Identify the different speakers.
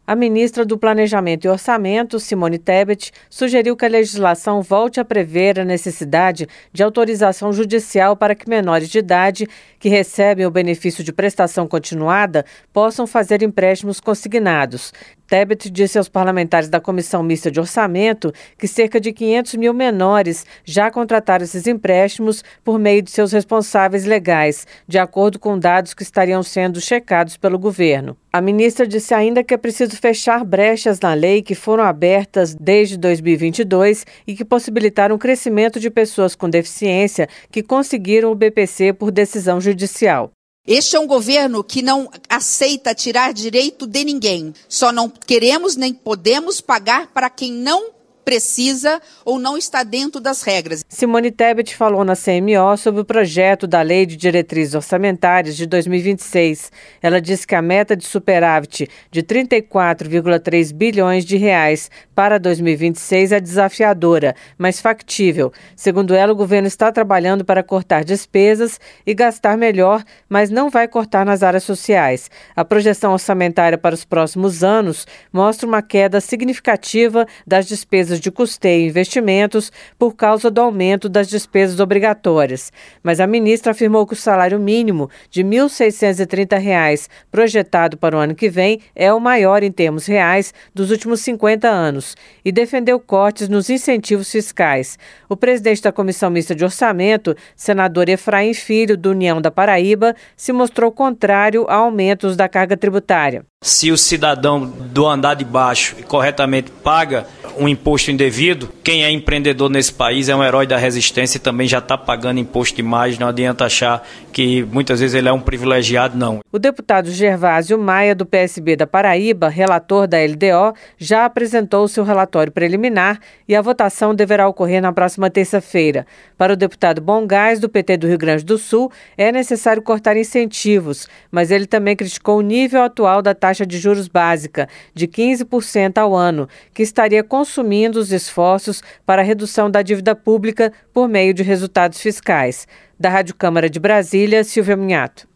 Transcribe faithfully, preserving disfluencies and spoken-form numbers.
Speaker 1: A ministra do Planejamento e Orçamento, Simone Tebet, sugeriu que a legislação volte a prever a necessidade de autorização judicial para que menores de idade que recebem o benefício de prestação continuada possam fazer empréstimos consignados. Tebet disse aos parlamentares da Comissão Mista de Orçamento que cerca de quinhentos mil menores já contrataram esses empréstimos por meio de seus responsáveis legais, de acordo com dados que estariam sendo checados pelo governo. A ministra disse ainda que é preciso fechar brechas na lei que foram abertas desde dois mil e vinte e dois e que possibilitaram o crescimento de pessoas com deficiência que conseguiram o B P C por decisão judicial.
Speaker 2: Este é um governo que não aceita tirar direito de ninguém. Só não queremos nem podemos pagar para quem não precisa ou não está dentro das regras.
Speaker 1: Simone Tebet falou na C M O sobre o projeto da Lei de Diretrizes Orçamentárias de dois mil e vinte e seis. Ela disse que a meta de superávit de trinta e quatro vírgula três bilhões de reais para dois mil e vinte e seis é desafiadora, mas factível. Segundo ela, o governo está trabalhando para cortar despesas e gastar melhor, mas não vai cortar nas áreas sociais. A projeção orçamentária para os próximos anos mostra uma queda significativa das despesas de custeio e investimentos por causa do aumento das despesas obrigatórias. Mas a ministra afirmou que o salário mínimo de mil seiscentos e trinta reais projetado para o ano que vem é o maior em termos reais dos últimos cinquenta anos e defendeu cortes nos incentivos fiscais. O presidente da Comissão Mista de Orçamento, senador Efraim Filho, do União da Paraíba, se mostrou contrário a aumentos da carga tributária.
Speaker 3: Se o cidadão do andar de baixo corretamente paga um imposto indevido, quem é empreendedor nesse país é um herói da resistência e também já está pagando imposto demais. Não adianta achar que muitas vezes ele é um privilegiado, não.
Speaker 1: O deputado Gervásio Maia, do P S B da Paraíba, relator da L D O, já apresentou seu relatório preliminar e a votação deverá ocorrer na próxima terça-feira. Para o deputado Bongás, do P T do Rio Grande do Sul, é necessário cortar incentivos, mas ele também criticou o nível atual da taxa de juros básica, de quinze por cento ao ano, que estaria consumindo os esforços para a redução da dívida pública por meio de resultados fiscais. Da Rádio Câmara de Brasília, Silvia Minhato.